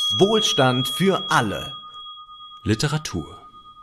Wohlstand für alle. Literatur.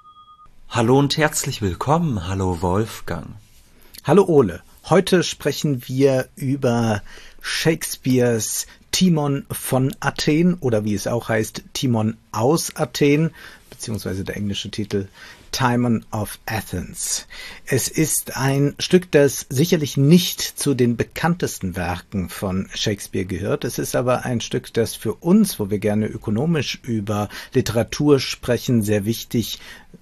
Hallo und herzlich willkommen. Hallo Wolfgang. Hallo Ole. Heute sprechen wir über Shakespeares Timon von Athen oder wie es auch heißt, Timon aus Athen, beziehungsweise der englische Titel Timon of Athens. Es ist ein Stück, das sicherlich nicht zu den bekanntesten Werken von Shakespeare gehört. Es ist aber ein Stück, das für uns, wo wir gerne ökonomisch über Literatur sprechen, sehr wichtig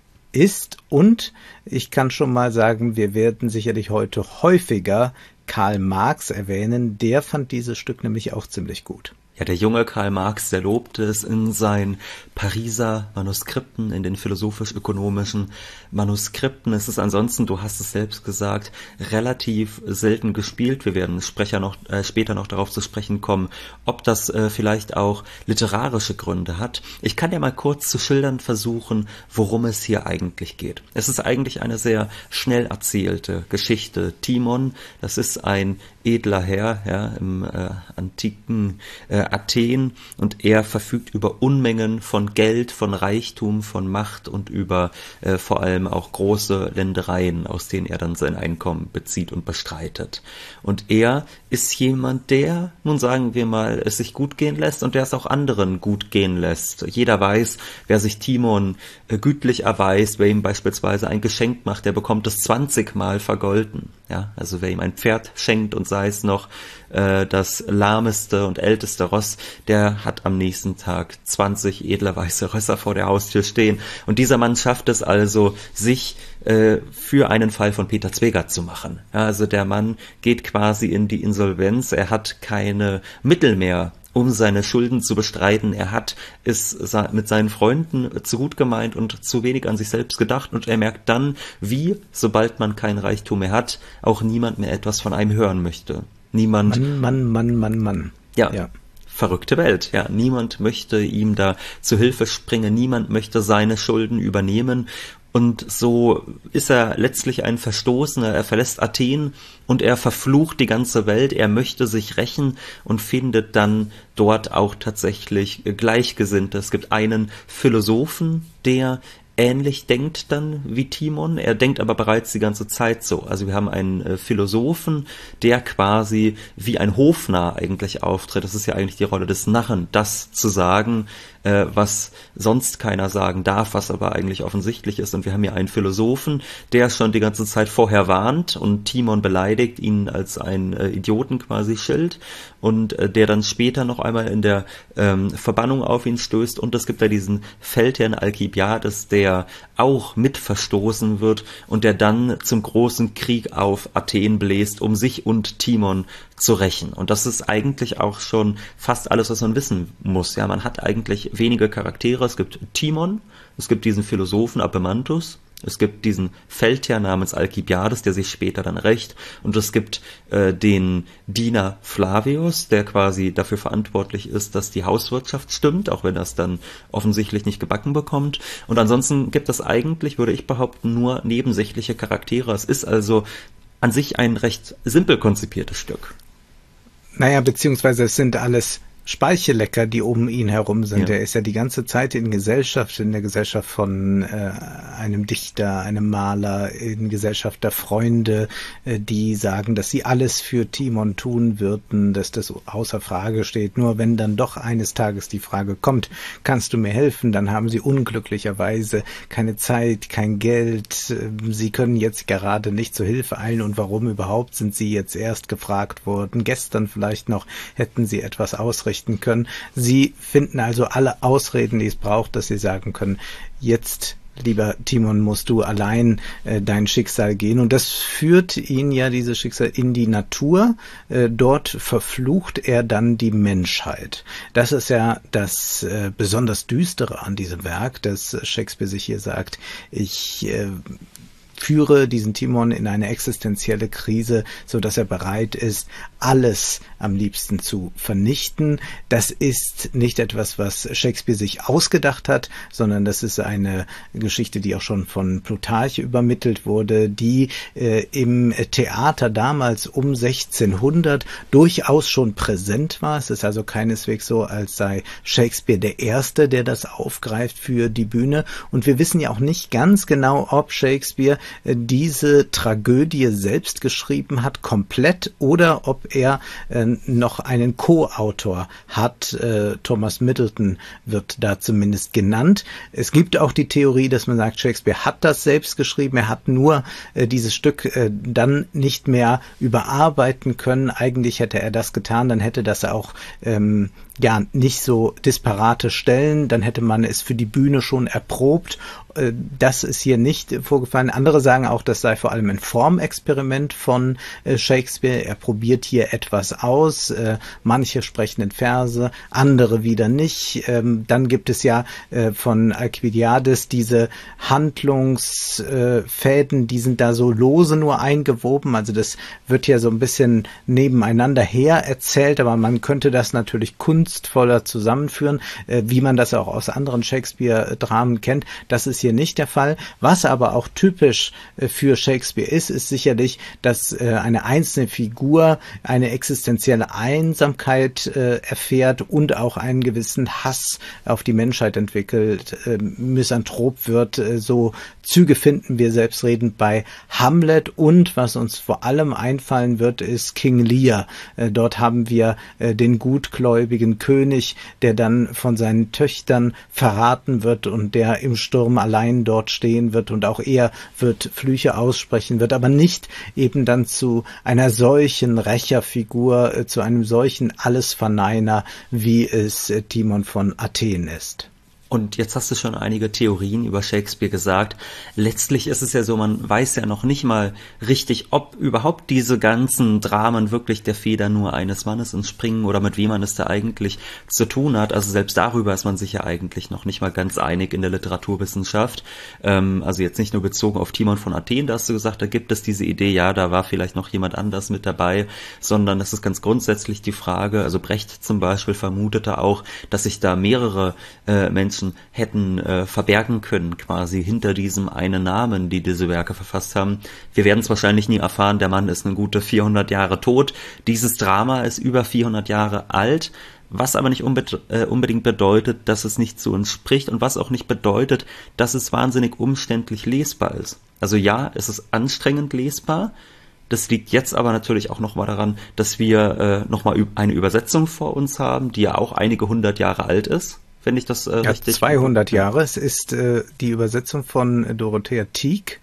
ist. Und ich kann schon mal sagen, wir werden sicherlich heute häufiger Karl Marx erwähnen. Der fand dieses Stück nämlich auch ziemlich gut. Ja, der junge Karl Marx, der lobte es in seinen Pariser Manuskripten, in den philosophisch-ökonomischen Manuskripten. Es ist ansonsten, du hast es selbst gesagt, relativ selten gespielt. Wir werden später noch darauf zu sprechen kommen, ob das vielleicht auch literarische Gründe hat. Ich kann ja mal kurz zu schildern versuchen, worum es hier eigentlich geht. Es ist eigentlich eine sehr schnell erzählte Geschichte. Timon, das ist ein edler Herr, ja, im antiken Athen, und er verfügt über Unmengen von Geld, von Reichtum, von Macht und über vor allem auch große Ländereien, aus denen er dann sein Einkommen bezieht und bestreitet. Und er ist jemand, der, nun sagen wir mal, es sich gut gehen lässt und der es auch anderen gut gehen lässt. Jeder weiß, wer sich Timon gütlich erweist, wer ihm beispielsweise ein Geschenk macht, der bekommt es 20-mal vergolten. Ja, also wer ihm ein Pferd schenkt und sei es noch das lahmeste und älteste Ross, der hat am nächsten Tag 20 edle weiße Rösser vor der Haustür stehen. Und dieser Mann schafft es also, sich für einen Fall von Peter Zwegert zu machen. Ja, also der Mann geht quasi in die Insolvenz, er hat keine Mittel mehr, um seine Schulden zu bestreiten. Er hat es mit seinen Freunden zu gut gemeint und zu wenig an sich selbst gedacht, und er merkt dann, wie, sobald man kein Reichtum mehr hat, auch niemand mehr etwas von einem hören möchte. Niemand. Mann. Ja. Verrückte Welt, ja. Niemand möchte ihm da zu Hilfe springen, niemand möchte seine Schulden übernehmen. Und so ist er letztlich ein Verstoßener, er verlässt Athen und er verflucht die ganze Welt, er möchte sich rächen und findet dann dort auch tatsächlich Gleichgesinnte. Es gibt einen Philosophen, der ähnlich denkt dann wie Timon, er denkt aber bereits die ganze Zeit so. Also wir haben einen Philosophen, der quasi wie ein Hofnarr eigentlich auftritt. Das ist ja eigentlich die Rolle des Narren, das zu sagen, was sonst keiner sagen darf, was aber eigentlich offensichtlich ist. Und wir haben hier einen Philosophen, der schon die ganze Zeit vorher warnt und Timon beleidigt, ihn als einen Idioten quasi schilt, und der dann später noch einmal in der Verbannung auf ihn stößt. Und es gibt da diesen Feldherrn Alkibiades, der auch mit verstoßen wird und der dann zum großen Krieg auf Athen bläst, um sich und Timon zu rächen. Und das ist eigentlich auch schon fast alles, was man wissen muss. Ja, man hat eigentlich wenige Charaktere. Es gibt Timon, es gibt diesen Philosophen Epaminondas, es gibt diesen Feldherrn namens Alkibiades, der sich später dann rächt, und es gibt den Diener Flavius, der quasi dafür verantwortlich ist, dass die Hauswirtschaft stimmt, auch wenn er es dann offensichtlich nicht gebacken bekommt. Und ansonsten gibt es eigentlich, würde ich behaupten, nur nebensächliche Charaktere. Es ist also an sich ein recht simpel konzipiertes Stück. Naja, beziehungsweise es sind alles Speichellecker, die um ihn herum sind. Ja. Er ist ja die ganze Zeit in der Gesellschaft von einem Dichter, einem Maler, in Gesellschaft der Freunde, die sagen, dass sie alles für Timon tun würden, dass das außer Frage steht. Nur wenn dann doch eines Tages die Frage kommt, kannst du mir helfen, dann haben sie unglücklicherweise keine Zeit, kein Geld, sie können jetzt gerade nicht zur Hilfe eilen, und warum überhaupt sind sie jetzt erst gefragt worden? Gestern vielleicht noch hätten sie etwas ausrichten können. Sie finden also alle Ausreden, die es braucht, dass sie sagen können, jetzt, lieber Timon, musst du allein dein Schicksal gehen. Und das führt ihn ja, dieses Schicksal, in die Natur. Dort verflucht er dann die Menschheit. Das ist ja das besonders Düstere an diesem Werk, dass Shakespeare sich hier sagt, ich führe diesen Timon in eine existenzielle Krise, so dass er bereit ist, alles am liebsten zu vernichten. Das ist nicht etwas, was Shakespeare sich ausgedacht hat, sondern das ist eine Geschichte, die auch schon von Plutarch übermittelt wurde, die im Theater damals um 1600 durchaus schon präsent war. Es ist also keineswegs so, als sei Shakespeare der Erste, der das aufgreift für die Bühne. Und wir wissen ja auch nicht ganz genau, ob Shakespeare diese Tragödie selbst geschrieben hat, komplett, oder ob er noch einen Co-Autor hat. Thomas Middleton wird da zumindest genannt. Es gibt auch die Theorie, dass man sagt, Shakespeare hat das selbst geschrieben, er hat nur dieses Stück dann nicht mehr überarbeiten können. Eigentlich hätte er das getan, dann hätte das auch nicht so disparate Stellen, dann hätte man es für die Bühne schon erprobt. Das ist hier nicht vorgefallen. Andere sagen auch, das sei vor allem ein Formexperiment von Shakespeare. Er probiert hier etwas aus. Manche sprechen in Verse, andere wieder nicht. Dann gibt es ja von Alkibiades diese Handlungsfäden, die sind da so lose nur eingewoben. Also das wird ja so ein bisschen nebeneinander her erzählt, aber man könnte das natürlich kunstvoller zusammenführen, wie man das auch aus anderen Shakespeare-Dramen kennt. Das ist hier nicht der Fall. Was aber auch typisch für Shakespeare ist sicherlich, dass eine einzelne Figur eine existenzielle Einsamkeit erfährt und auch einen gewissen Hass auf die Menschheit entwickelt, misanthrop wird. So Züge finden wir selbstredend bei Hamlet, und was uns vor allem einfallen wird, ist King Lear. Dort haben wir den gutgläubigen König, der dann von seinen Töchtern verraten wird und der im Sturm allein dort stehen wird, und auch er wird Flüche aussprechen, wird aber nicht eben dann zu einer solchen Rächerfigur, zu einem solchen Allesverneiner, wie es Timon von Athen ist. Und jetzt hast du schon einige Theorien über Shakespeare gesagt. Letztlich ist es ja so, man weiß ja noch nicht mal richtig, ob überhaupt diese ganzen Dramen wirklich der Feder nur eines Mannes entspringen oder mit wem man es da eigentlich zu tun hat. Also selbst darüber ist man sich ja eigentlich noch nicht mal ganz einig in der Literaturwissenschaft. Also jetzt nicht nur bezogen auf Timon von Athen, da hast du gesagt, da gibt es diese Idee, ja, da war vielleicht noch jemand anders mit dabei, sondern es ist ganz grundsätzlich die Frage, also Brecht zum Beispiel vermutete auch, dass sich da mehrere Menschen hätten verbergen können, quasi hinter diesem einen Namen, die diese Werke verfasst haben. Wir werden es wahrscheinlich nie erfahren, der Mann ist eine gute 400 Jahre tot. Dieses Drama ist über 400 Jahre alt, was aber nicht unbedingt bedeutet, dass es nicht zu uns spricht, und was auch nicht bedeutet, dass es wahnsinnig umständlich lesbar ist. Also ja, es ist anstrengend lesbar. Das liegt jetzt aber natürlich auch nochmal daran, dass wir nochmal eine Übersetzung vor uns haben, die ja auch einige 100 Jahre alt ist. Wenn ich das richtig... 200 Jahre. Es ist die Übersetzung von Dorothea Tieck,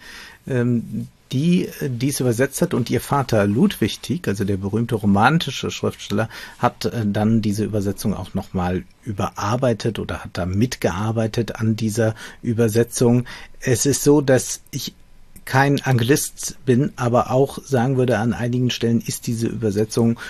die dies übersetzt hat, und ihr Vater Ludwig Tieck, also der berühmte romantische Schriftsteller, hat dann diese Übersetzung auch nochmal überarbeitet oder hat da mitgearbeitet an dieser Übersetzung. Es ist so, dass ich kein Anglist bin, aber auch sagen würde, an einigen Stellen ist diese Übersetzung,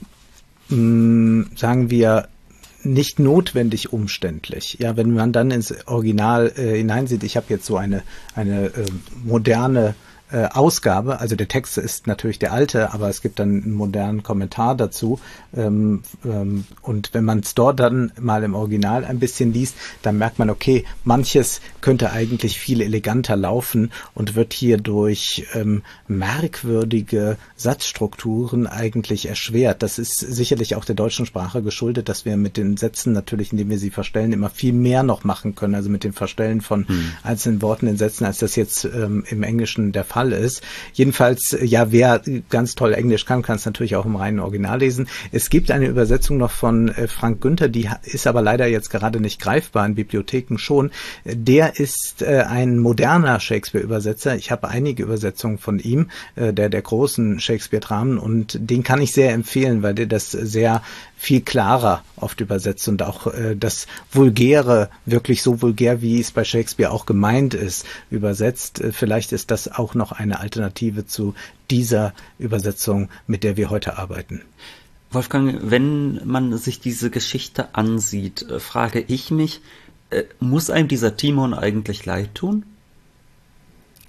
sagen wir, nicht notwendig umständlich. Ja, wenn man dann ins Original hineinsieht, ich habe jetzt so eine moderne Ausgabe, also der Text ist natürlich der alte, aber es gibt dann einen modernen Kommentar dazu, und wenn man es dort dann mal im Original ein bisschen liest, dann merkt man, okay, manches könnte eigentlich viel eleganter laufen und wird hier durch merkwürdige Satzstrukturen eigentlich erschwert. Das ist sicherlich auch der deutschen Sprache geschuldet, dass wir mit den Sätzen natürlich, indem wir sie verstellen, immer viel mehr noch machen können, also mit dem Verstellen von einzelnen Worten in Sätzen, als das jetzt im Englischen der Fall ist. Jedenfalls, ja, wer ganz toll Englisch kann es natürlich auch im reinen Original lesen. Es gibt eine Übersetzung noch von Frank Günther, die ist aber leider jetzt gerade nicht greifbar, in Bibliotheken schon. Der ist ein moderner Shakespeare-Übersetzer. Ich habe einige Übersetzungen von ihm, der großen Shakespeare-Dramen, und den kann ich sehr empfehlen, weil der das sehr viel klarer oft übersetzt und auch das Vulgäre, wirklich so vulgär, wie es bei Shakespeare auch gemeint ist, übersetzt. Vielleicht ist das auch noch eine Alternative zu dieser Übersetzung, mit der wir heute arbeiten. Wolfgang, wenn man sich diese Geschichte ansieht, frage ich mich, muss einem dieser Timon eigentlich leid tun?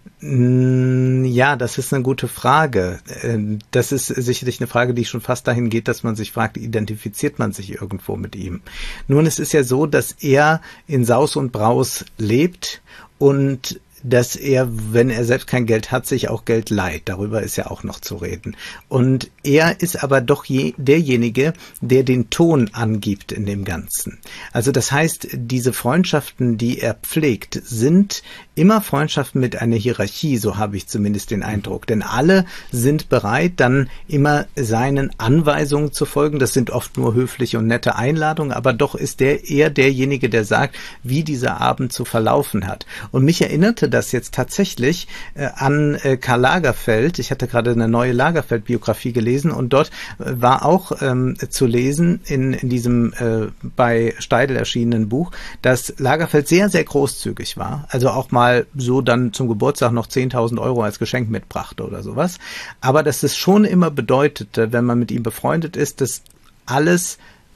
Ja, das ist eine gute Frage. Das ist sicherlich eine Frage, die schon fast dahin geht, dass man sich fragt, identifiziert man sich irgendwo mit ihm? Nun, es ist ja so, dass er in Saus und Braus lebt und dass er, wenn er selbst kein Geld hat, sich auch Geld leiht. Darüber ist ja auch noch zu reden. Und er ist aber doch derjenige, der den Ton angibt in dem Ganzen. Also das heißt, diese Freundschaften, die er pflegt, sind immer Freundschaften mit einer Hierarchie, so habe ich zumindest den Eindruck. Denn alle sind bereit, dann immer seinen Anweisungen zu folgen. Das sind oft nur höfliche und nette Einladungen, aber doch ist er derjenige, der sagt, wie dieser Abend zu verlaufen hat. Und mich erinnerte das jetzt tatsächlich an Karl Lagerfeld. Ich hatte gerade eine neue Lagerfeld-Biografie gelesen und dort war auch zu lesen in diesem bei Steidl erschienenen Buch, dass Lagerfeld sehr, sehr großzügig war. Also auch mal so dann zum Geburtstag noch 10.000 Euro als Geschenk mitbrachte oder sowas. Aber dass es schon immer bedeutete, wenn man mit ihm befreundet ist, dass alles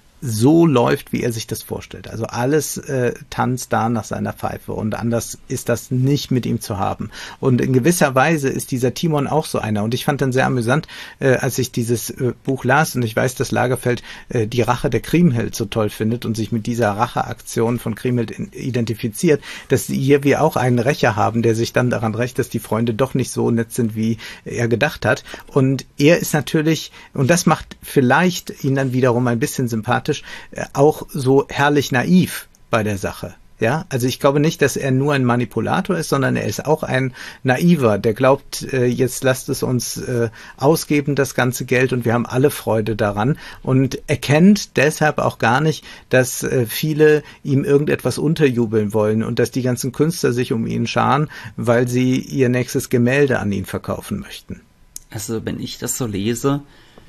so läuft, wie er sich das vorstellt. Also alles tanzt da nach seiner Pfeife und anders ist das nicht mit ihm zu haben. Und in gewisser Weise ist dieser Timon auch so einer. Und ich fand dann sehr amüsant, als ich dieses Buch las und ich weiß, dass Lagerfeld die Rache der Kriemhild so toll findet und sich mit dieser Racheaktion von Kriemhild identifiziert, dass hier wir auch einen Rächer haben, der sich dann daran rächt, dass die Freunde doch nicht so nett sind, wie er gedacht hat. Und er ist natürlich, und das macht vielleicht ihn dann wiederum ein bisschen sympathisch, auch so herrlich naiv bei der Sache. Ja, also ich glaube nicht, dass er nur ein Manipulator ist, sondern er ist auch ein Naiver, der glaubt, jetzt lasst es uns ausgeben, das ganze Geld, und wir haben alle Freude daran und erkennt deshalb auch gar nicht, dass viele ihm irgendetwas unterjubeln wollen und dass die ganzen Künstler sich um ihn scharen, weil sie ihr nächstes Gemälde an ihn verkaufen möchten. Also wenn ich das so lese,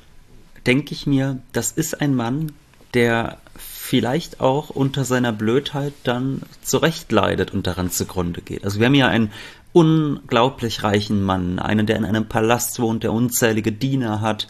denke ich mir, das ist ein Mann, der vielleicht auch unter seiner Blödheit dann zurecht leidet und daran zugrunde geht. Also wir haben ja einen unglaublich reichen Mann, einen, der in einem Palast wohnt, der unzählige Diener hat,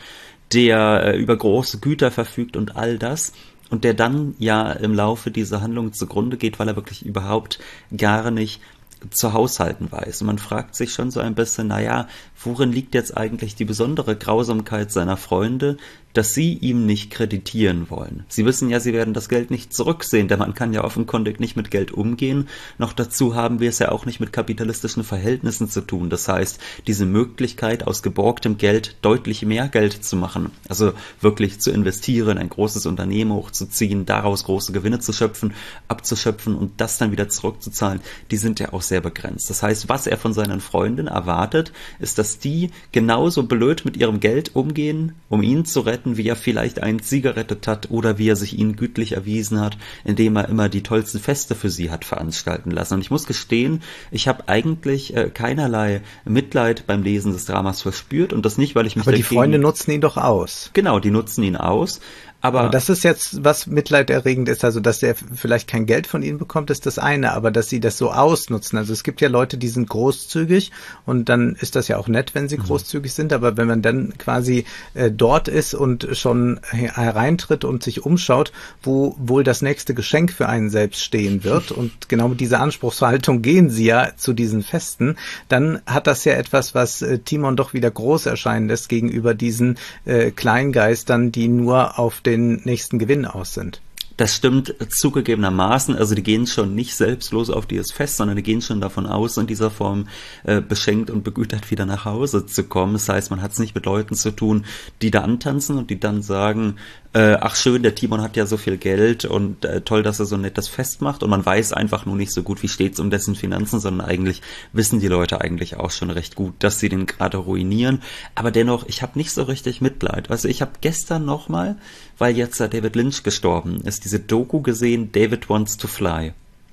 der über große Güter verfügt und all das, und der dann ja im Laufe dieser Handlung zugrunde geht, weil er wirklich überhaupt gar nicht zu haushalten weiß. Und man fragt sich schon so ein bisschen, naja, worin liegt jetzt eigentlich die besondere Grausamkeit seiner Freunde, dass sie ihm nicht kreditieren wollen. Sie wissen ja, sie werden das Geld nicht zurücksehen, denn man kann ja offenkundig nicht mit Geld umgehen. Noch dazu haben wir es ja auch nicht mit kapitalistischen Verhältnissen zu tun. Das heißt, diese Möglichkeit, aus geborgtem Geld deutlich mehr Geld zu machen, also wirklich zu investieren, ein großes Unternehmen hochzuziehen, daraus große Gewinne zu schöpfen, abzuschöpfen und das dann wieder zurückzuzahlen, die sind ja auch sehr begrenzt. Das heißt, was er von seinen Freunden erwartet, ist, dass die genauso blöd mit ihrem Geld umgehen, um ihn zu retten, wie er vielleicht einen sie gerettet hat oder wie er sich ihnen gütlich erwiesen hat, indem er immer die tollsten Feste für sie hat veranstalten lassen. Und ich muss gestehen, ich habe eigentlich keinerlei Mitleid beim Lesen des Dramas verspürt und das nicht, weil ich mich Aber die Freunde nutzen ihn doch aus. Genau, die nutzen ihn aus. Aber das ist jetzt, was mitleiderregend ist, also dass er vielleicht kein Geld von ihnen bekommt, ist das eine, aber dass sie das so ausnutzen. Also es gibt ja Leute, die sind großzügig und dann ist das ja auch nett, wenn sie großzügig sind, aber wenn man dann quasi dort ist und schon hereintritt und sich umschaut, wo wohl das nächste Geschenk für einen selbst stehen wird und genau mit dieser Anspruchshaltung gehen sie ja zu diesen Festen, dann hat das ja etwas, was Timon doch wieder groß erscheinen lässt gegenüber diesen Kleingeistern, die nur auf den nächsten Gewinn aus sind. Das stimmt zugegebenermaßen, also die gehen schon nicht selbstlos auf dieses Fest, sondern die gehen schon davon aus, in dieser Form beschenkt und begütert wieder nach Hause zu kommen. Das heißt, man hat es nicht mit Leuten zu tun, die da antanzen und die dann sagen, ach schön, der Timon hat ja so viel Geld und toll, dass er so ein nettes Fest macht, und man weiß einfach nur nicht so gut, wie steht's um dessen Finanzen, sondern eigentlich wissen die Leute eigentlich auch schon recht gut, dass sie den gerade ruinieren. Aber dennoch, ich habe nicht so richtig Mitleid. Also ich habe gestern nochmal, weil jetzt David Lynch gestorben ist, diese Doku gesehen, David Wants to Fly.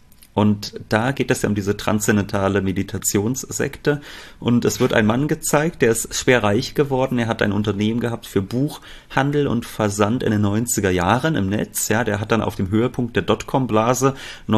Und da geht es ja um diese transzendentale Meditationssekte. Und es wird ein Mann gezeigt, der ist schwer reich geworden. Er hat ein Unternehmen gehabt für Buchhandel und Versand in den 90er Jahren im Netz. Ja, der hat dann auf dem Höhepunkt der Dotcom-Blase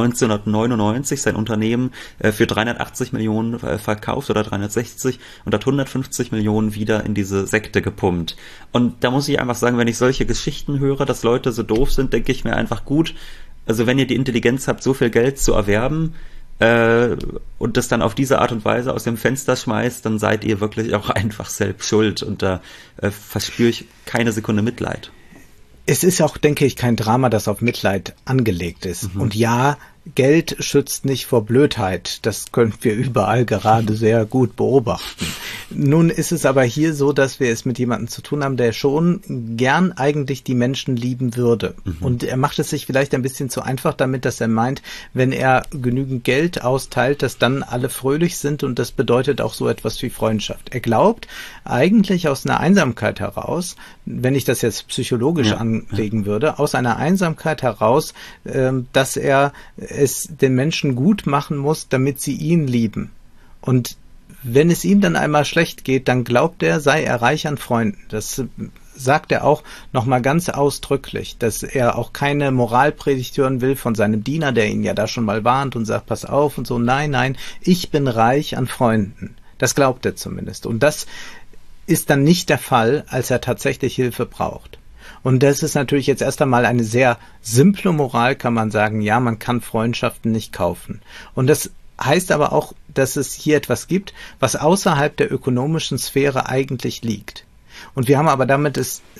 1999 sein Unternehmen für 380 Millionen verkauft oder 360 und hat 150 Millionen wieder in diese Sekte gepumpt. Und da muss ich einfach sagen, wenn ich solche Geschichten höre, dass Leute so doof sind, denke ich mir einfach, gut, also wenn ihr die Intelligenz habt, so viel Geld zu erwerben, und das dann auf diese Art und Weise aus dem Fenster schmeißt, dann seid ihr wirklich auch einfach selbst schuld und da verspüre ich keine Sekunde Mitleid. Es ist auch, denke ich, kein Drama, das auf Mitleid angelegt ist. Und ja, Geld schützt nicht vor Blödheit. Das können wir überall gerade sehr gut beobachten. Nun ist es aber hier so, dass wir es mit jemandem zu tun haben, der schon gern eigentlich die Menschen lieben würde. Und er macht es sich vielleicht ein bisschen zu einfach damit, dass er meint, wenn er genügend Geld austeilt, dass dann alle fröhlich sind und das bedeutet auch so etwas wie Freundschaft. Er glaubt eigentlich aus einer Einsamkeit heraus, wenn ich das jetzt psychologisch anlegen würde, aus einer Einsamkeit heraus, dass er es den Menschen gut machen muss, damit sie ihn lieben. Und wenn es ihm dann einmal schlecht geht, dann glaubt er, sei er reich an Freunden. Das sagt er auch nochmal ganz ausdrücklich, dass er auch keine Moralpredigt hören will von seinem Diener, der ihn ja da schon mal warnt und sagt, pass auf und so. Nein, nein, ich bin reich an Freunden. Das glaubt er zumindest. Und das ist dann nicht der Fall, als er tatsächlich Hilfe braucht. Und das ist natürlich jetzt erst einmal eine sehr simple Moral, kann man sagen, ja, man kann Freundschaften nicht kaufen. Und das heißt aber auch, dass es hier etwas gibt, was außerhalb der ökonomischen Sphäre eigentlich liegt. Und wir haben aber damit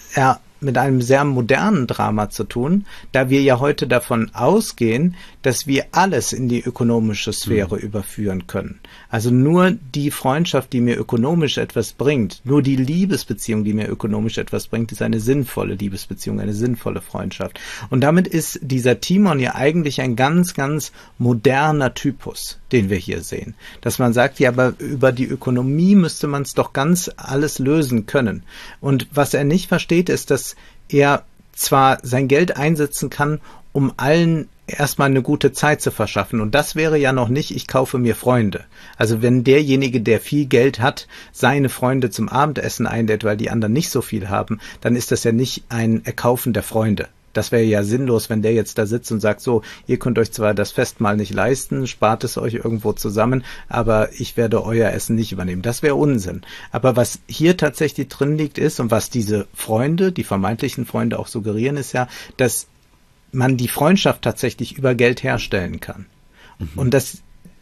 mit einem sehr modernen Drama zu tun, da wir ja heute davon ausgehen, dass wir alles in die ökonomische Sphäre überführen können. Also nur die Freundschaft, die mir ökonomisch etwas bringt, nur die Liebesbeziehung, die mir ökonomisch etwas bringt, ist eine sinnvolle Liebesbeziehung, eine sinnvolle Freundschaft. Und damit ist dieser Timon ja eigentlich ein ganz, ganz moderner Typus, den wir hier sehen. Dass man sagt, ja, aber über die Ökonomie müsste man es doch ganz alles lösen können. Und was er nicht versteht, ist, dass er zwar sein Geld einsetzen kann, um allen erstmal eine gute Zeit zu verschaffen. Und das wäre ja noch nicht, ich kaufe mir Freunde. Also wenn derjenige, der viel Geld hat, seine Freunde zum Abendessen einlädt, weil die anderen nicht so viel haben, dann ist das ja nicht ein Erkaufen der Freunde. Das wäre ja sinnlos, wenn der jetzt da sitzt und sagt, so, ihr könnt euch zwar das Festmahl nicht leisten, spart es euch irgendwo zusammen, aber ich werde euer Essen nicht übernehmen. Das wäre Unsinn. Aber was hier tatsächlich drin liegt ist, und was diese Freunde, die vermeintlichen Freunde auch suggerieren, ist ja, dass man die Freundschaft tatsächlich über Geld herstellen kann. Und dass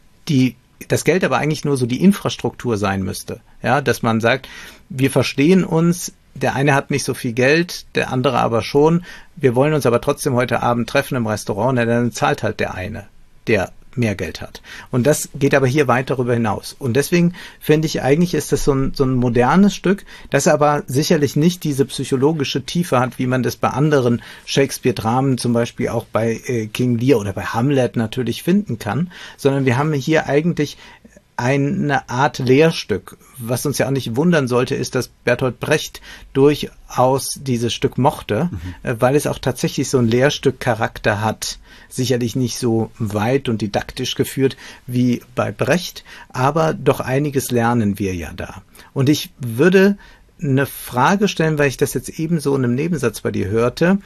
das Geld aber eigentlich nur so die Infrastruktur sein müsste. Ja, dass man sagt, wir verstehen uns, der eine hat nicht so viel Geld, der andere aber schon. Wir wollen uns aber trotzdem heute Abend treffen im Restaurant, dann zahlt halt der eine, der mehr Geld hat. Und das geht aber hier weit darüber hinaus. Und deswegen finde ich, eigentlich ist das so ein modernes Stück, das aber sicherlich nicht diese psychologische Tiefe hat, wie man das bei anderen Shakespeare-Dramen, zum Beispiel auch bei King Lear oder bei Hamlet natürlich finden kann, sondern wir haben hier eigentlich eine Art Lehrstück. Was uns ja auch nicht wundern sollte, ist, dass Bertolt Brecht durchaus dieses Stück mochte, weil es auch tatsächlich so ein Lehrstück-Charakter hat. Sicherlich nicht so weit und didaktisch geführt wie bei Brecht, aber doch einiges lernen wir ja da. Und ich würde eine Frage stellen, weil ich das jetzt eben so in einem Nebensatz bei dir hörte,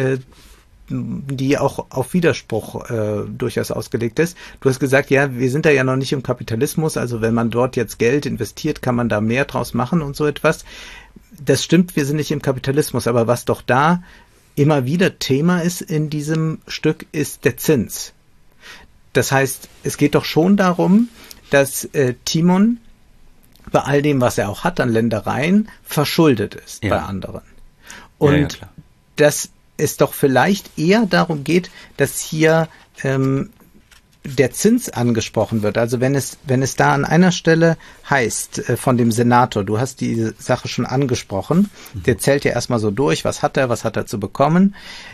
die auch auf Widerspruch durchaus ausgelegt ist. Du hast gesagt, ja, wir sind da ja noch nicht im Kapitalismus, also wenn man dort jetzt Geld investiert, kann man da mehr draus machen und so etwas. Das stimmt, wir sind nicht im Kapitalismus, aber was doch da immer wieder Thema ist in diesem Stück, ist der Zins. Das heißt, es geht doch schon darum, dass Timon bei all dem, was er auch hat an Ländereien, verschuldet ist bei anderen. Und das es doch vielleicht eher darum geht, dass hier der Zins angesprochen wird. Also wenn es da an einer Stelle heißt von dem Senator, du hast die Sache schon angesprochen, der zählt ja erstmal so durch, was hat er zu bekommen.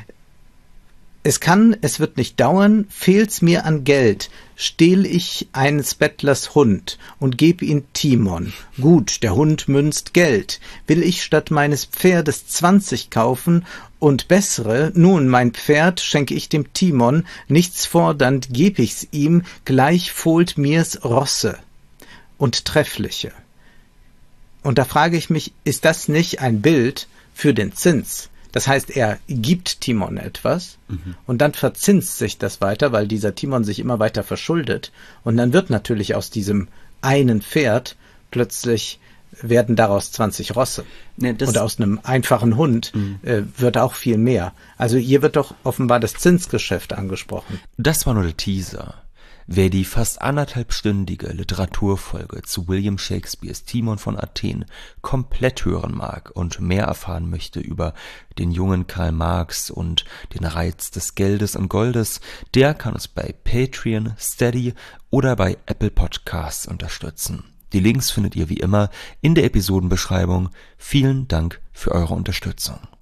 Es wird nicht dauern, fehlt's mir an Geld, stehl ich eines Bettlers Hund und geb ihn Timon. Gut, der Hund münzt Geld. Will ich statt meines Pferdes 20 kaufen und bessere, nun mein Pferd schenke ich dem Timon, nichts fordernd geb ich's ihm, gleich fohlt mir's Rosse und treffliche. Und da frage ich mich, ist das nicht ein Bild für den Zins? Das heißt, er gibt Timon etwas und dann verzinst sich das weiter, weil dieser Timon sich immer weiter verschuldet. Und dann wird natürlich aus diesem einen Pferd plötzlich werden daraus 20 Rosse. Und aus einem einfachen Hund wird auch viel mehr. Also hier wird doch offenbar das Zinsgeschäft angesprochen. Das war nur der Teaser. Wer die fast 1,5-stündige Literaturfolge zu William Shakespeares Timon von Athen komplett hören mag und mehr erfahren möchte über den jungen Karl Marx und den Reiz des Geldes und Goldes, der kann uns bei Patreon, Steady oder bei Apple Podcasts unterstützen. Die Links findet ihr wie immer in der Episodenbeschreibung. Vielen Dank für eure Unterstützung.